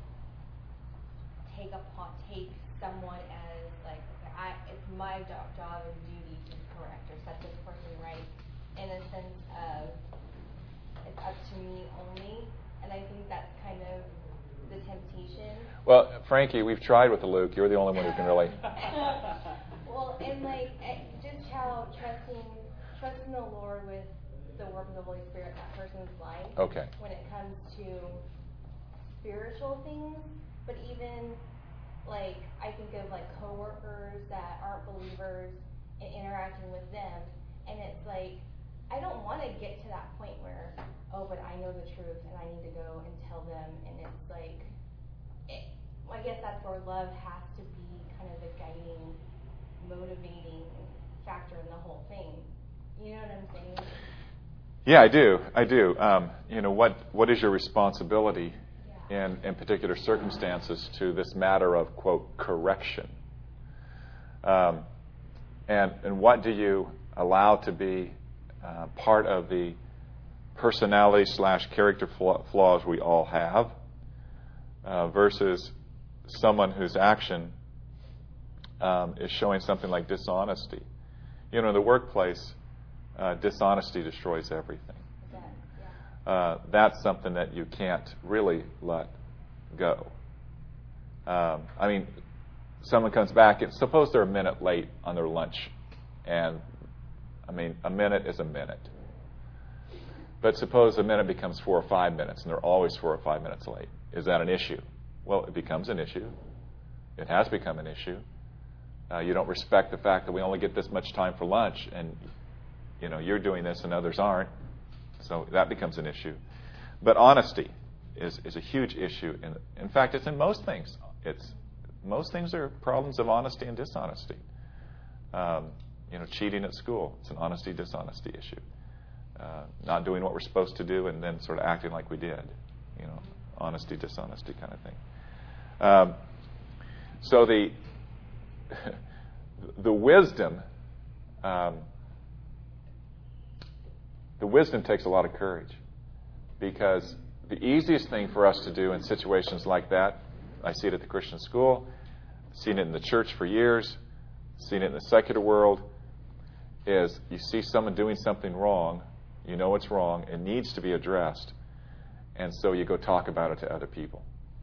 take upon take someone as like okay, I, it's my job, job and duty to correct or set this person right, in a sense of it's up to me only, and I think that's kind of the temptation. Well, Frankie, we've tried with the Luke. You're the only one who can really. Well, and like just how trusting trusting the Lord with the work of the Holy Spirit in that person's life. Okay. When it comes to spiritual things, but even like I think of like coworkers that aren't believers and interacting with them, and it's like I don't want to get to that point where oh, but I know the truth and I need to go and tell them, and it's like it, I guess that's where love has to be kind of the guiding, motivating factor in the whole thing. You know what I'm saying? Yeah, I do. I do. Um, you know, what what is your responsibility Yeah. in, in particular circumstances to this matter of, quote, correction? Um, and, and what do you allow to be uh, part of the personality slash character flaws we all have uh, versus someone whose action um, is showing something like dishonesty? You know, in the workplace, uh, dishonesty destroys everything. Yeah. Yeah. Uh, that's something that you can't really let go. Um, I mean, someone comes back, and suppose they're a minute late on their lunch, and I mean, a minute is a minute. But suppose a minute becomes four or five minutes, and they're always four or five minutes late. Is that an issue? Well, it becomes an issue. It has become an issue. Uh, you don't respect the fact that we only get this much time for lunch, and you know you're doing this and others aren't. So that becomes an issue. But honesty is, is a huge issue. In, in fact, it's in most things. It's most things are problems of honesty and dishonesty. Um, you know, cheating at school, it's an honesty dishonesty issue. Uh, not doing what we're supposed to do and then sort of acting like we did. You know, honesty dishonesty kind of thing. Um, so the the wisdom. Um, The wisdom takes a lot of courage, because the easiest thing for us to do in situations like that, I see it at the Christian school, seen it in the church for years, seen it in the secular world, is you see someone doing something wrong, you know it's wrong, it needs to be addressed, and so you go talk about it to other people.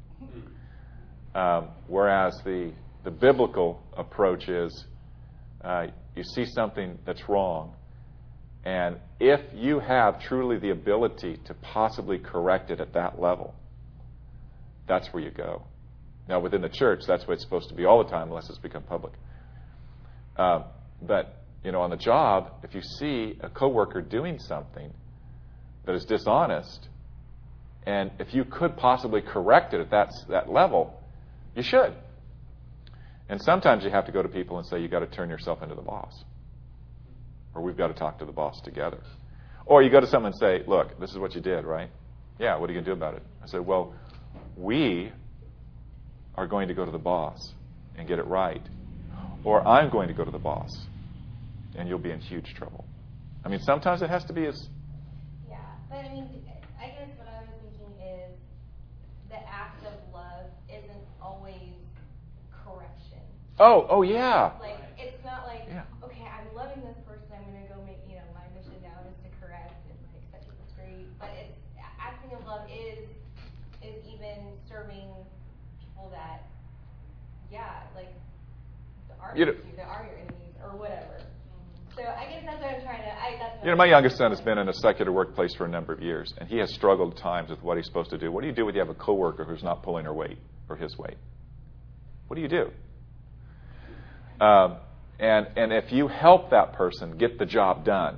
Um, whereas the, the biblical approach is uh, you see something that's wrong, and if you have truly the ability to possibly correct it at that level, that's where you go. Now, within the church, that's what it's supposed to be all the time, unless it's become public. Uh, but, you know, on the job, if you see a coworker doing something that is dishonest, and if you could possibly correct it at that, that level, you should. And sometimes you have to go to people and say, you've got to turn yourself into the boss. Or we've got to talk to the boss together. Or you go to someone and say, look, this is what you did, right? Yeah, what are you going to do about it? I said, well, we are going to go to the boss and get it right. Or I'm going to go to the boss and you'll be in huge trouble. I mean, sometimes it has to be as... Yeah, but I mean, I guess what I was thinking is the act of love isn't always correction. Oh, oh yeah. Like, it's not like, yeah. okay, I'm loving this person, I'm going to go make, you know, my mission now is to correct, and my acceptance is great. But it's, acting of love is, is even serving people that, yeah, like, are, you know, that are your enemies, or whatever. So I guess that's what I'm trying to, I, that's what You know, my youngest son has been in a secular workplace for a number of years, and he has struggled at times with what he's supposed to do. What do you do when you have a coworker who's not pulling her weight or his weight? What do you do? Um, and and if you help that person get the job done,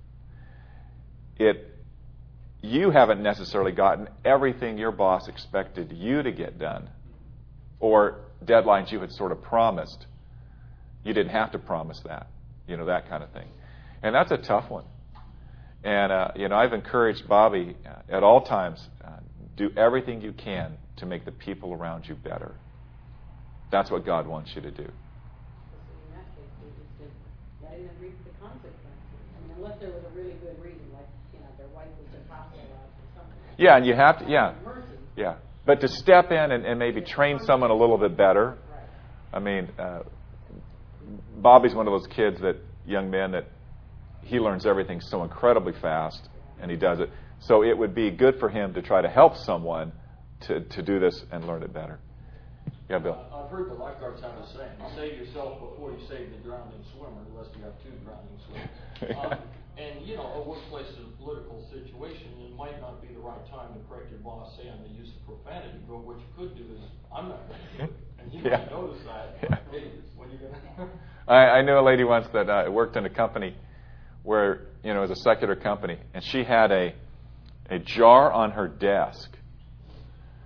it you haven't necessarily gotten everything your boss expected you to get done, or deadlines you had sort of promised. You didn't have to promise that, you know, that kind of thing. And that's a tough one. And, uh, you know, I've encouraged Bobby uh, at all times, uh, do everything you can to make the people around you better. That's what God wants you to do. So in that case, they just said, letting them reap the consequences. I mean, unless there was a really good reason, like, you know, their wife was hospitalized or something. Yeah, and you have to, yeah. Mercy. Yeah. But to step in and, and maybe train someone a little bit better. Right. I mean, uh, Bobby's one of those kids, that young man, that he learns everything so incredibly fast, and he does it. So it would be good for him to try to help someone to, to do this and learn it better. Yeah, Bill. Uh, I've heard the lifeguards have a saying: save yourself before you save the drowning swimmer, unless you have two drowning swimmers. um, and, you know, a workplace is a political situation, and it might not be the right time to correct your boss, say, on the use of profanity, but what you could do is, I'm not going to do it. And you Yeah. might notice that. Yeah. Hey, when you're going to... I, I knew a lady once that uh, worked in a company where, you know, it was a secular company, and she had a a jar on her desk,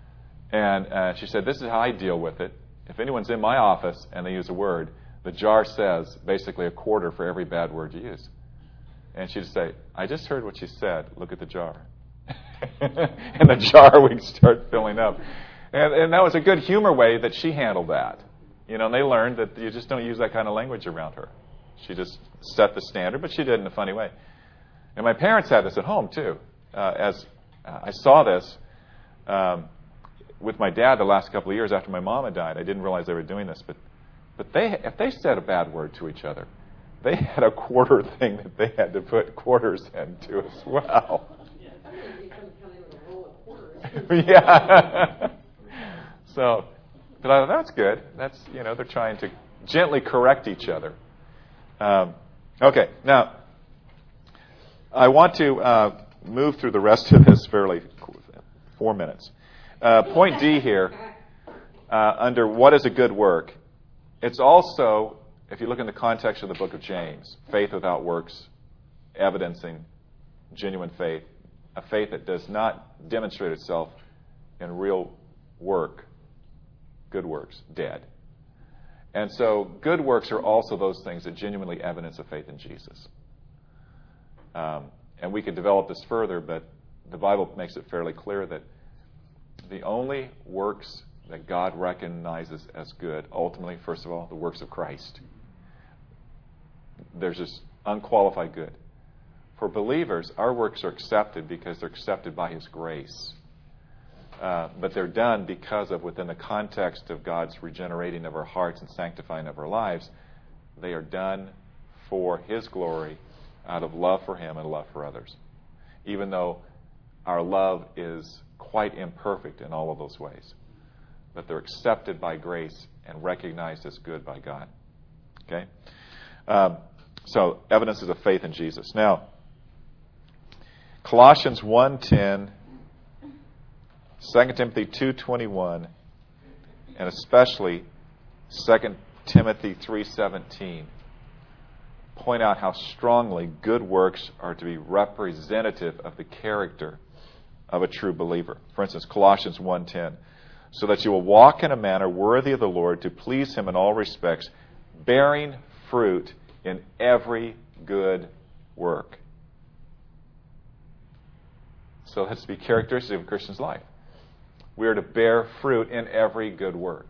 And uh, she said, this is how I deal with it. If anyone's in my office and they use a word, the jar says basically a quarter for every bad word you use. And she'd say, I just heard what you said. Look at the jar. And the jar would start filling up. And, and that was a good humor way that she handled that. You know, and they learned that you just don't use that kind of language around her. She just set the standard, but she did it in a funny way. And my parents had this at home, too. Uh, as uh, I saw this um, with my dad the last couple of years after my mom had died. I didn't realize they were doing this. But but they, if they said a bad word to each other, they had a quarter thing that they had to put quarters into as well. Yeah. So, but I thought, that's good. That's, you know, they're trying to gently correct each other. Um, okay, now, I want to uh, move through the rest of this fairly, four minutes. Uh, point D here, uh, under what is a good work, it's also, if you look in the context of the book of James, faith without works, evidencing genuine faith, a faith that does not demonstrate itself in real work, good works, dead. And so good works are also those things that genuinely evidence a faith in Jesus. Um, and we could develop this further, but the Bible makes it fairly clear that the only works that God recognizes as good, ultimately, first of all, the works of Christ. There's this unqualified good. For believers, our works are accepted because they're accepted by His grace. Uh, but they're done because of, within the context of God's regenerating of our hearts and sanctifying of our lives, they are done for His glory out of love for Him and love for others. Even though our love is quite imperfect in all of those ways. But they're accepted by grace and recognized as good by God. Okay? Um, so, evidence is of faith in Jesus. Now, Colossians one ten, Second Timothy two twenty-one, and especially Second Timothy three seventeen point out how strongly good works are to be representative of the character of a true believer. For instance, Colossians one ten, so that you will walk in a manner worthy of the Lord, to please Him in all respects, bearing fruit in every good work. So that's to be characteristic of a Christian's life. We are to bear fruit in every good work.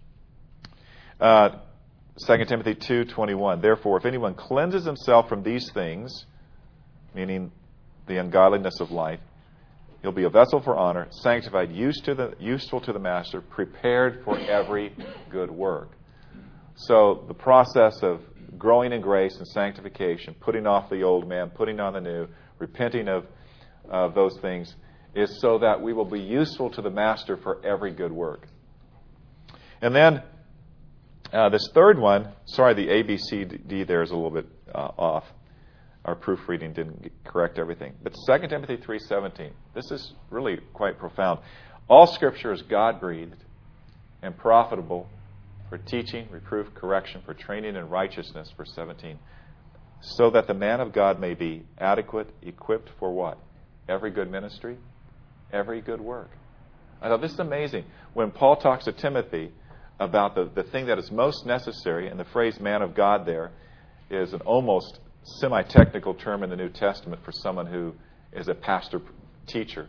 Uh, Second Timothy two twenty-one. Therefore, if anyone cleanses himself from these things, meaning the ungodliness of life, he'll be a vessel for honor, sanctified, used to the, useful to the master, prepared for every good work. So the process of growing in grace and sanctification, putting off the old man, putting on the new, repenting of uh, those things, is so that we will be useful to the master for every good work. And then uh, this third one, sorry, the A B C D there is a little bit uh, off. Our proofreading didn't correct everything. But Second Timothy three seventeen, this is really quite profound. All Scripture is God-breathed and profitable for teaching, reproof, correction, for training in righteousness, verse seventeen, so that the man of God may be adequate, equipped for what? Every good ministry, every good work. I thought this is amazing. When Paul talks to Timothy about the, the thing that is most necessary, and the phrase man of God there is an almost semi-technical term in the New Testament for someone who is a pastor teacher.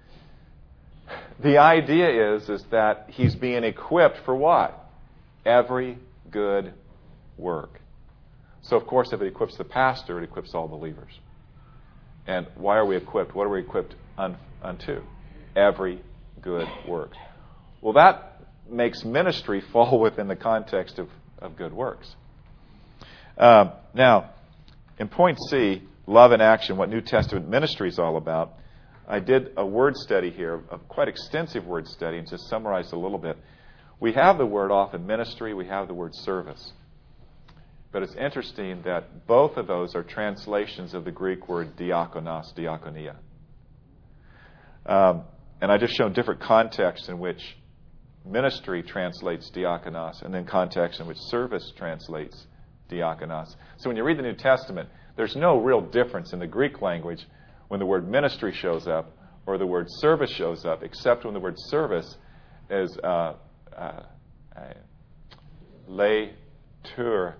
The idea is, is that he's being equipped for what? Every good work. So, of course, if it equips the pastor, it equips all believers. And why are we equipped? What are we equipped un- unto? Every good work. Well, that makes ministry fall within the context of, of good works. Um, now, in point C, love in action, what New Testament ministry is all about, I did a word study here, a quite extensive word study, and just summarized a little bit. We have the word often ministry, we have the word service. But it's interesting that both of those are translations of the Greek word diakonos, diakonia. Um, and I just shown different contexts in which ministry translates diakonos, and then context in which service translates diakonos. So when you read the New Testament, there's no real difference in the Greek language when the word ministry shows up or the word service shows up, except when the word service is uh, uh, uh, liturgias,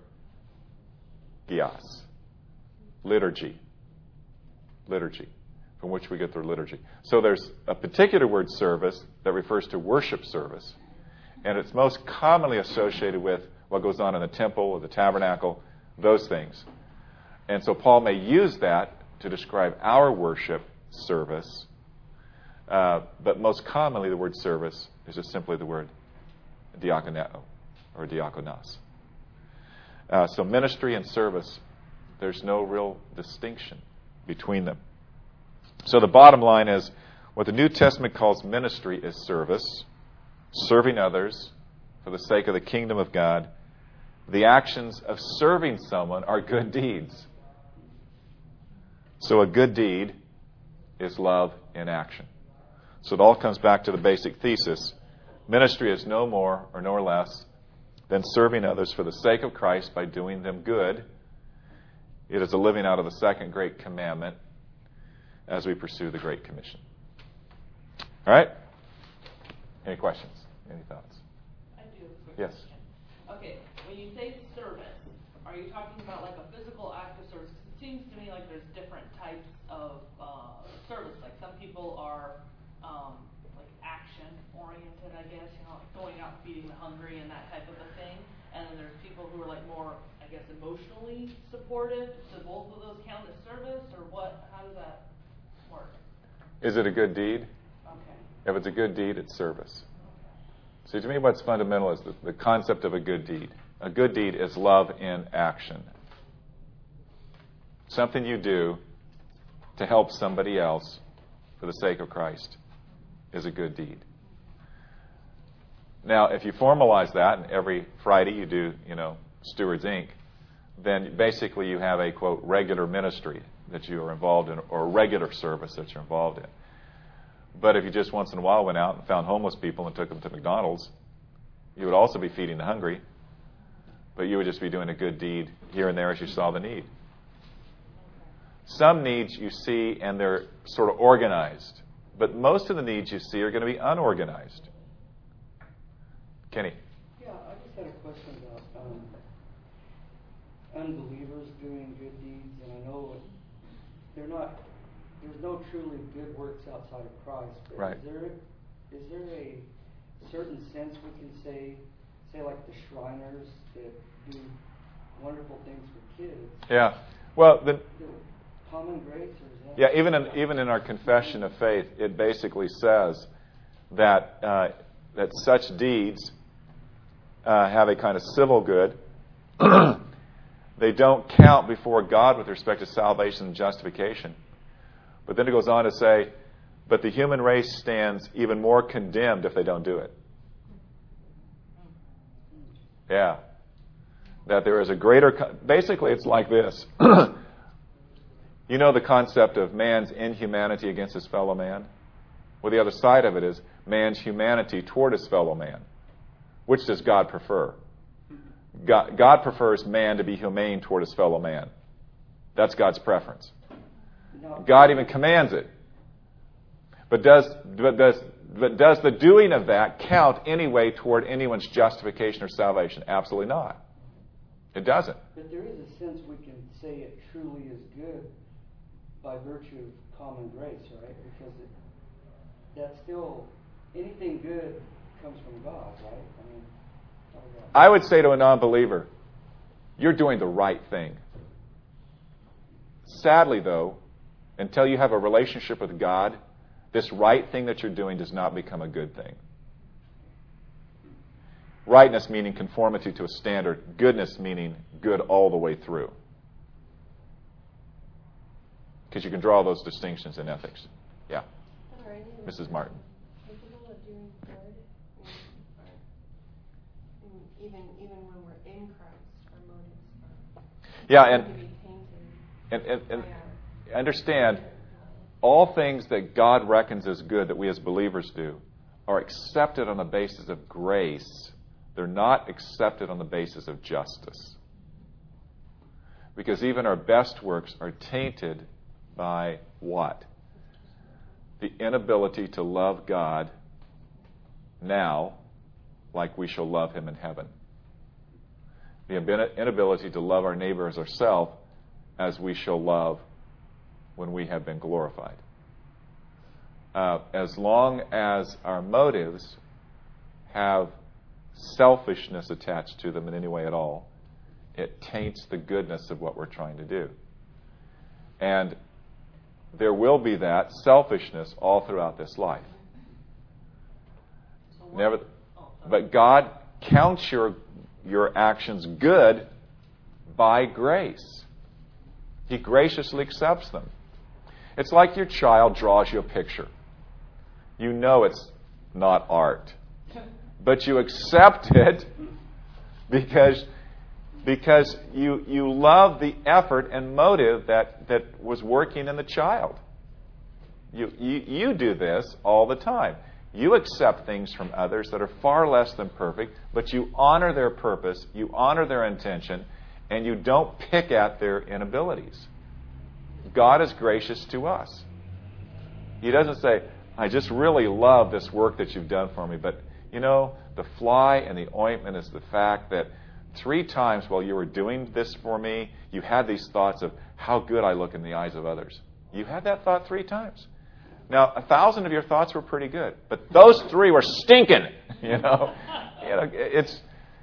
liturgy, liturgy, from which we get the liturgy. So there's a particular word, service, that refers to worship service, and it's most commonly associated with what goes on in the temple or the tabernacle, those things. And so Paul may use that to describe our worship service, uh, but most commonly the word service is just simply the word diakoneo or diakonos. Uh, so ministry and service, there's no real distinction between them. So the bottom line is, what the New Testament calls ministry is service, serving others for the sake of the kingdom of God. The actions of serving someone are good deeds. So a good deed is love in action. So it all comes back to the basic thesis. Ministry is no more or no less than serving others for the sake of Christ by doing them good. It is a living out of the second great commandment as we pursue the Great Commission. All right? Any questions? Any thoughts? I do. have a quick Yes. question. Okay, when you say service, are you talking about like a physical act of service? 'Cause it seems to me like there's different types of uh, service. Like some people are um, like action oriented, I guess, you know, like going out and feeding the hungry and that type of a thing. And then there's people who are like more, I guess, emotionally supportive. Do both of those count as service, or what? How does that work? Is it a good deed? Okay. If it's a good deed, it's service. See, to me, what's fundamental is the, the concept of a good deed. A good deed is love in action. Something you do to help somebody else for the sake of Christ is a good deed. Now, if you formalize that, and every Friday you do, you know, Stewards Incorporated, then basically you have a, quote, regular ministry that you are involved in, or a regular service that you're involved in. But if you just once in a while went out and found homeless people and took them to McDonald's, you would also be feeding the hungry, but you would just be doing a good deed here and there as you saw the need. Some needs you see and they're sort of organized, but most of the needs you see are going to be unorganized. Kenny? Yeah, I just had a question about um, unbelievers doing good deeds, and I know they're not. There's no truly good works outside of Christ. But Right. Is there is there a certain sense we can say, say like the Shriners that do wonderful things for kids? Yeah. Well, the, The common grace, or is that? yeah, even in even in our confession of faith, it basically says that uh, that such deeds uh, have a kind of civil good. They don't count before God with respect to salvation and justification. But then it goes on to say, but the human race stands even more condemned if they don't do it. Yeah. That there is a greater... Co- Basically, it's like this. You know the concept of man's inhumanity against his fellow man? Well, the other side of it is man's humanity toward his fellow man. Which does God prefer? God, God prefers man to be humane toward his fellow man. That's God's preference. God even commands it. But does, but does, but does the doing of that count anyway toward anyone's justification or salvation? Absolutely not. It doesn't. But there is a sense we can say it truly is good by virtue of common grace, right? Because it, that's still, anything good comes from God, right? I mean, how about that? I would say to a non-believer, you're doing the right thing. Sadly, though, until you have a relationship with God, this right thing that you're doing does not become a good thing. Rightness meaning conformity to a standard. Goodness meaning good all the way through. Because you can draw those distinctions in ethics. Yeah. Missus Martin. Capable of doing good, and, and even even when we're in Christ, our motives are Yeah, and, to be tainted and, and, and by our understand, all things that God reckons as good that we as believers do are accepted on the basis of grace. They're not accepted on the basis of justice. Because even our best works are tainted by what? The inability to love God now like we shall love him in heaven. The inability to love our neighbor as ourselves as we shall love when we have been glorified. Uh, as long as our motives have selfishness attached to them in any way at all, it taints the goodness of what we're trying to do. And there will be that selfishness all throughout this life. Never, but God counts your, your actions good by grace. He graciously accepts them. It's like your child draws you a picture. You know it's not art, but you accept it because, because you, you love the effort and motive that, that was working in the child. You, you, you do this all the time. You accept things from others that are far less than perfect, but you honor their purpose, you honor their intention, and you don't pick at their inabilities. God is gracious to us. He doesn't say, I just really love this work that you've done for me, but, you know, the fly in the ointment is the fact that three times while you were doing this for me, you had these thoughts of how good I look in the eyes of others. You had that thought three times. Now, a thousand of your thoughts were pretty good, but those three were stinking. You know, you know, it's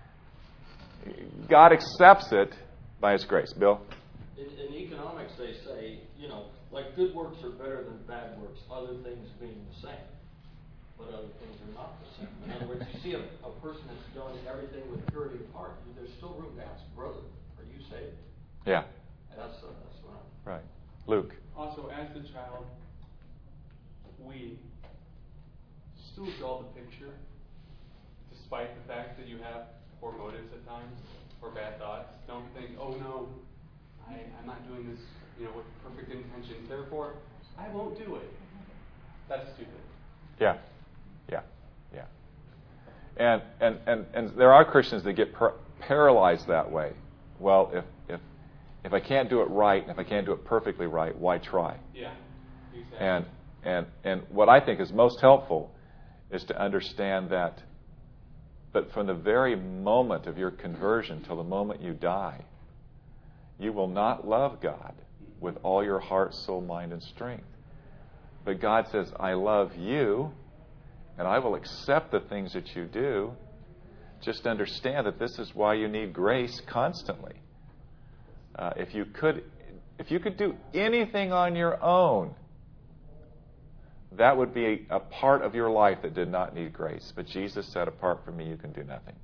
God accepts it by His grace. Bill? In, in economics, they say, you know, like good works are better than bad works, other things being the same, but other things are not the same. In other words, you see a, a person that's doing everything with purity of heart, there's still room to ask, brother, are you saved? Yeah. That's uh, that's what I'm. Right. Luke? Also, as the child, we still draw the picture, despite the fact that you have poor motives at times or bad thoughts. Don't think, oh no, I, I'm not doing this, you know, with perfect intentions. Therefore, I won't do it. That's stupid. Yeah. Yeah. Yeah. And and and, and there are Christians that get par- paralyzed that way. Well, if if if I can't do it right, and if I can't do it perfectly right, why try? Yeah. Exactly. And and and what I think is most helpful is to understand that that from the very moment of your conversion till the moment you die, you will not love God with all your heart, soul, mind, and strength. But God says, I love you, and I will accept the things that you do. Just understand that this is why you need grace constantly. Uh, if you could, if you could do anything on your own, that would be a, a part of your life that did not need grace. But Jesus said, apart from me, you can do nothing.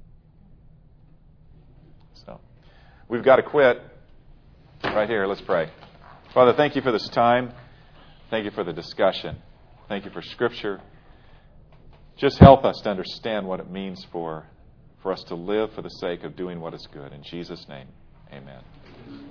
So, we've got to quit right here. Let's pray. Father, thank you for this time. Thank you for the discussion. Thank you for Scripture. Just help us to understand what it means for, for us to live for the sake of doing what is good. In Jesus' name, amen.